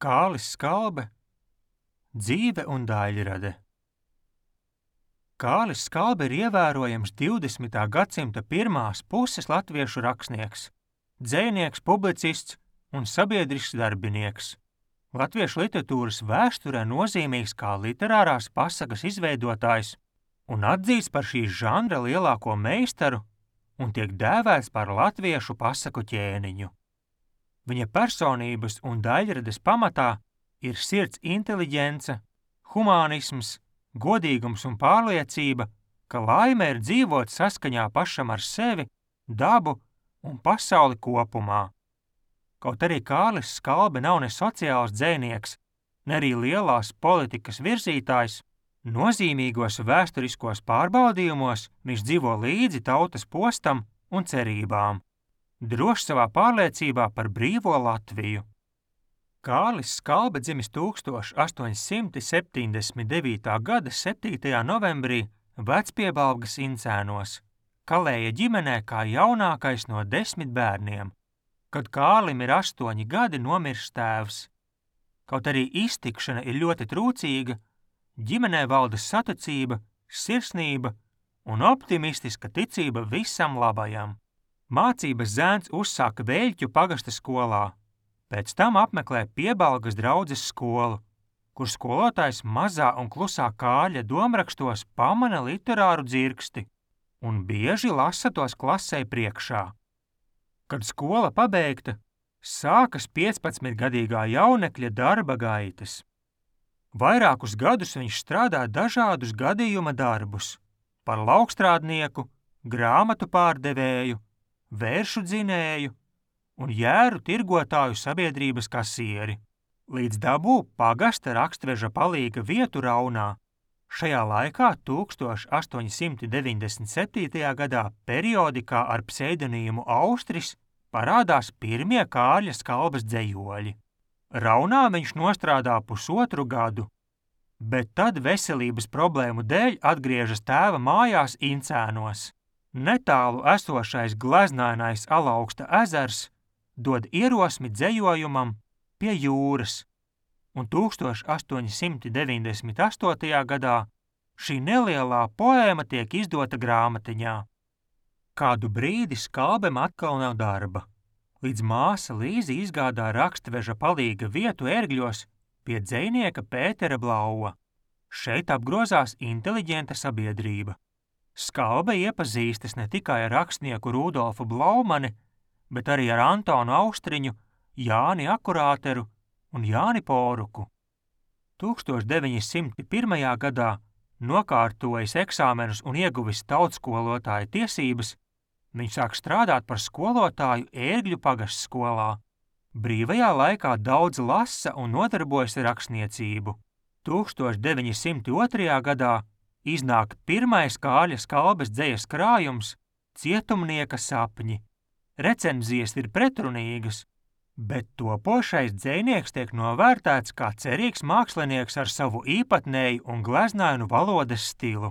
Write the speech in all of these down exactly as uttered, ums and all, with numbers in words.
Kālis Skalbe, dzīve un daļrade. Kālis Skalbe ir ievērojams divdesmitā gadsimta pirmās puses latviešu rakstnieks, dzejnieks, publicists un sabiedrisks darbinieks. Latviešu literatūras vēsturē nozīmīgs kā literārās pasakas izveidotājs un atzīts par šīs žanra lielāko meistaru un tiek dēvēts par latviešu pasaku ķēniņu. Viņa personības un daļrades pamatā ir sirds inteliģence, humānisms, godīgums un pārliecība, ka laime ir dzīvot saskaņā pašam ar sevi, dabu un pasauli kopumā. Kaut arī Kālis Skalbe nav ne sociāls dzejnieks, ne arī lielās politikas virzītājs, nozīmīgos vēsturiskos pārbaudījumos viņš dzīvo līdzi tautas postam un cerībām. Drošs savā pārliecībā par brīvo Latviju. Kālis Skalbe dzimis tūkstoš astoņi simti septiņdesmit devītā gada septītajā novembrī Vecpiebalgas Incēnos, Kalēja ģimenē kā jaunākais no desmit bērniem. Kad Kālim ir astoņi gadi, nomirst tēvs. Kaut arī iztikšana ir ļoti trūcīga, ģimenē valda satucība, sirsnība un optimistiska ticība visam labajam. Mācības zēns uzsāka Veļķu pagasta skolā, pēc tam apmeklē Piebalgas draudzes skolu, kur skolotājs mazā un klusā Kāļa domrakstos pamana literāru dzirksti un bieži lasa tos klasei priekšā. Kad skola pabeigta, sākas piecpadsmitgadīgā jaunekļa darba gaitas. Vairākus gadus viņš strādā dažādus gadījuma darbus par laukstrādnieku, grāmatu pārdevēju, vēršu dzinēju un jēru tirgotāju sabiedrības kasieri, līdz dabū pagasta rakstveža palīga vietu Raunā. Šajā laikā tūkstoš astoņi simti deviņdesmit septītajā gadā periodikā ar pseidonīmu Austris parādās pirmie Kāļa Skalbes dzejoļi. Raunā viņš nostrādā pusotru gadu, bet tad veselības problēmu dēļ atgriežas tēva mājās Incēnos. Netālu esošais gleznainais Alauksta ezers dod ierosmi dzejojumam Pie jūras, un tūkstoš astoņi simti deviņdesmit astotajā gadā šī nelielā poēma tiek izdota grāmatiņā. Kādu brīdi Skalbem atkal nav darba, līdz māsa Līze izgādā rakstveža palīga vietu Ērgļos pie dzejnieka Pētera Blaua. Šeit apgrozās inteliģenta sabiedrība. Skalbe iepazīstas ne tikai ar rakstnieku Rudolfu Blaumani, bet arī ar Antonu Austriņu, Jāni Akurāteru un Jāni Poruku. tūkstoš deviņi simti pirmajā gadā nokārtojis eksāmenus un ieguvis tautskolotāja tiesības, viņš sāk strādāt par skolotāju Ērgļu pagastskolā. Brīvajā laikā daudz lasa un nodarbojas ar rakstniecību. tūkstoš deviņi simti otrajā gadā iznāk pirmais Kāļa Skalbes dzejas krājums Cietumnieka sapņi. Recenzijas ir pretrunīgas, bet topošais dzejnieks tiek novērtēts kā cerīgs mākslinieks ar savu īpatnēju un gleznainu valodas stilu.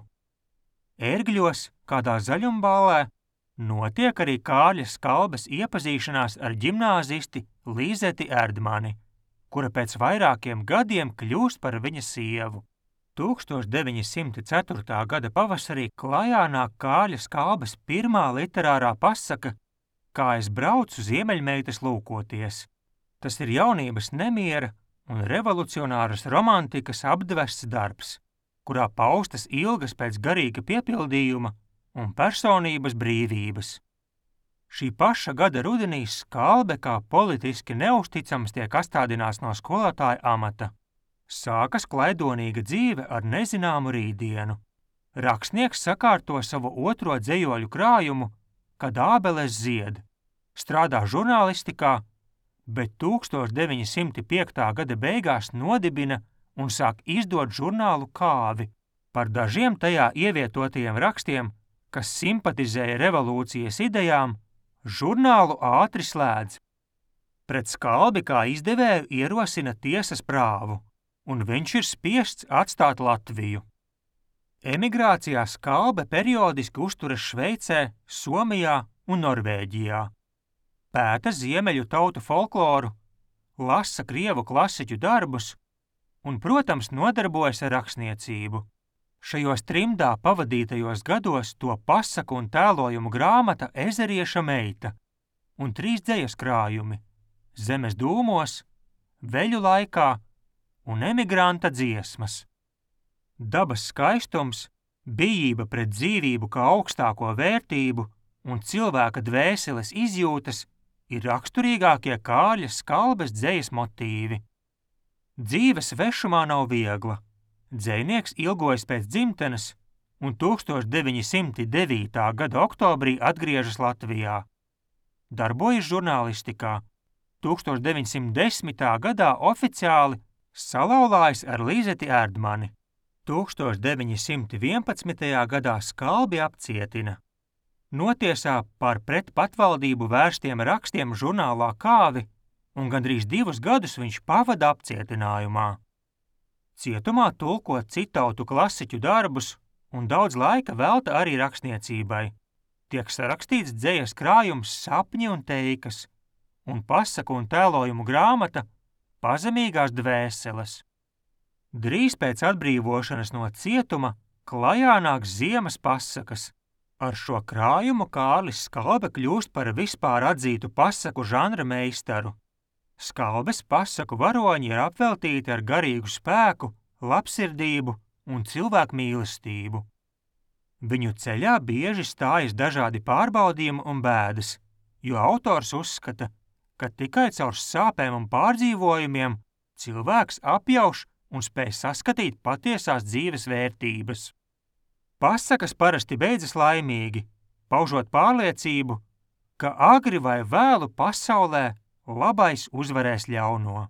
Ērgļos, kādā zaļumballē, notiek arī Kāļa Skalbes iepazīšanās ar ģimnāzisti Līzeti Erdmani, kura pēc vairākiem gadiem kļūst par viņa sievu. tūkstoš deviņi simti ceturtā gada pavasarī klajā nāk Kāļa Skalbes pirmā literārā pasaka Kā es braucu ziemeļmeitas lūkoties. Tas ir jaunības nemiera un revolucionāras romantikas apdvests darbs, kurā paustas ilgas pēc garīga piepildījuma un personības brīvības. Šī paša gada rudenī Skalbe kā politiski neusticams tiek astādināts no skolotāja amata. Sākas klaidonīga dzīve ar nezināmu rītdienu. Rakstnieks sakārto savu otro dzejoļu krājumu, Kad ābeles zied, strādā žurnālistikā, bet tūkstoš deviņi simti piektā gada beigās nodibina un sāk izdot žurnālu Kāvi par dažiem tajā ievietotajiem rakstiem, kas simpatizēja revolūcijas idejām, žurnālu ātri slēdz. Pret Skalbi kā izdevēju ierosina tiesas prāvu, un viņš ir spiests atstāt Latviju. Emigrācijā Skalbe periodiski uzturas Šveicē, Somijā un Norvēģijā. Pēta ziemeļu tautu folkloru, lasa krievu klasiķu darbus un, protams, nodarbojas ar rakstniecību. Šajos trimdā pavadītajos gados to pasaku un tēlojumu grāmata Ezerieša meita un trīs dzejas krājumi – Zemes dūmos, Veļu laikā un Emigranta dziesmas. Dabas skaistums, bijība pret dzīvību kā augstāko vērtību un cilvēka dvēseles izjūtas ir raksturīgākie Kārļa Skalbes dzejas motīvi. Dzīve svešumā nav viegla. Dzejnieks ilgojas pēc dzimtenes un tūkstoš deviņi simti devītā gada oktobrī atgriežas Latvijā. Darbojas žurnālistikā. tūkstoš deviņi simti desmitā gadā oficiāli salauzās ar Līzeti Erdmani. tūkstoš deviņi simti vienpadsmitajā gadā Skalbi apcietina. Notiesā par pret patvaldību vērstiem rakstiem žurnālā Kāvi un gandrīz divus gadus viņš pavada apcietinājumā. Cietumā tulko citautu klasiķu darbus un daudz laika velta arī rakstniecībai. Tiek sarakstīts dzejas krājums Sapņi un teikas un pasaku un tēlojumu grāmata Pazemīgās dvēseles. Drīz pēc atbrīvošanas no cietuma klajā nāks ziemas pasakas. Ar šo krājumu Kārlis Skalbe kļūst par vispār atzītu pasaku žanra meistaru. Skalbes pasaku varoņi ir apveltīti ar garīgu spēku, labsirdību un cilvēku mīlestību. Viņu ceļā bieži stājas dažādi pārbaudījumi un bēdas, jo autors uzskata, ka tikai caur sāpēm un pārdzīvojumiem cilvēks apjauš un spēj saskatīt patiesās dzīves vērtības. Pasakas parasti beidzas laimīgi, paužot pārliecību, ka agri vai vēlu pasaulē labais uzvarēs ļauno.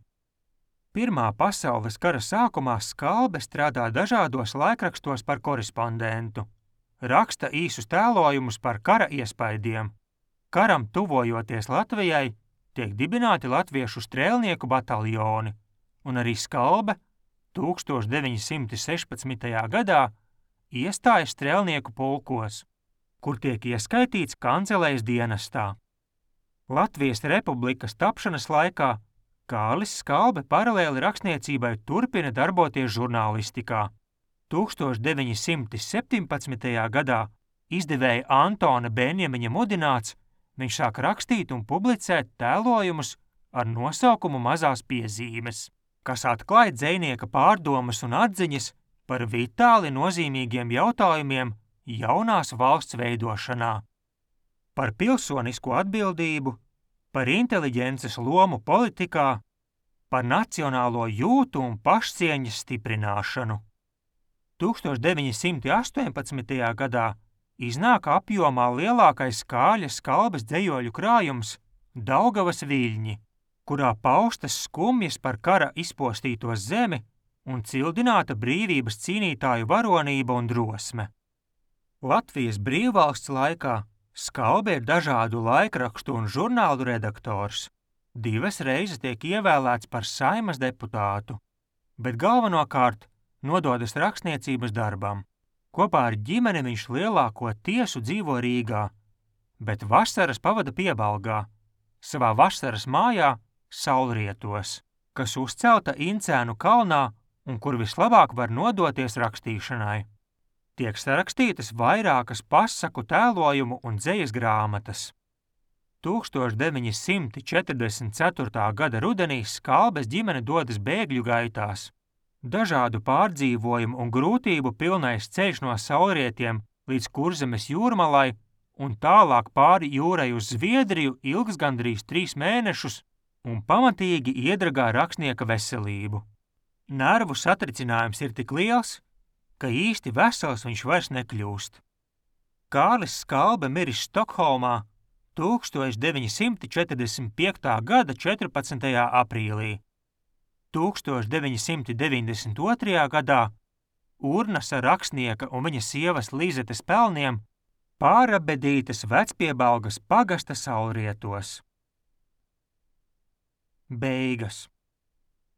Pirmā pasaules kara sākumā Skalbe strādā dažādos laikrakstos par korespondentu. Raksta īsus tēlojumus par kara iespaidiem. Karam tuvojoties Latvijai, tiek dibināti latviešu strēlnieku bataljoni, un arī Skalbe tūkstoš deviņi simti sešpadsmitajā gadā iestājas strēlnieku pulkos, kur tiek ieskaitīts kancelejas dienestā. Latvijas republikas tapšanas laikā Kārlis Skalbe paralēli rakstniecībai turpina darboties žurnālistikā. tūkstoš deviņi simti septiņpadsmitajā gadā izdevēja Antona Benjamiņa mudināts, viņš sāk rakstīt un publicēt tēlojumus ar nosaukumu Mazās piezīmes, kas atklāja dzejnieka pārdomas un atziņas par vitāli nozīmīgiem jautājumiem jaunās valsts veidošanā, par pilsonisko atbildību, par inteliģences lomu politikā, par nacionālo jūtu un pašcieņas stiprināšanu. tūkstoš deviņi simti astoņpadsmitajā gadā iznāk apjomā lielākais Kārļa Skalbes dzejoļu krājums Daugavas viļņi, kurā paustas skumjas par kara izpostīto zemi un cildināta brīvības cīnītāju varonība un drosme. Latvijas brīvvalsts laikā Skalbe ir dažādu laikrakstu un žurnālu redaktors. Divas reizes tiek ievēlēts par Saimas deputātu, bet galvenokārt nododas rakstniecības darbam. Kopā ar ģimeni viņš lielāko tiesu dzīvo Rīgā, bet vasaras pavada Piebalgā, savā vasaras mājā Saulrietos, kas uzcelta Incēnu kalnā un kur vislabāk var nodoties rakstīšanai. Tiek sarakstītas vairākas pasaku tēlojumu un dzejas grāmatas. tūkstoš deviņi simti četrdesmit ceturtā gada rudenī Skalbes ģimene dodas bēgļu gaitās. Dažādu pārdzīvojumu un grūtību pilnais ceļš no Saulrietiem līdz Kurzemes jūrmalai un tālāk pāri jūrai uz Zviedriju ilgs gandrīz trīs mēnešus un pamatīgi iedragā rakstnieka veselību. Nervu satricinājums ir tik liels, ka īsti vesels viņš vairs nekļūst. Kārlis Skalbe miris Stokholmā tūkstoš deviņi simti četrdesmit piektā gada četrpadsmitajā aprīlī. tūkstoš deviņi simti deviņdesmit otrajā gadā urnas ar rakstnieka un viņa sievas Līzetes pelniem pārabedītas Vecpiebalgas pagasta Saulrietos. Beigas.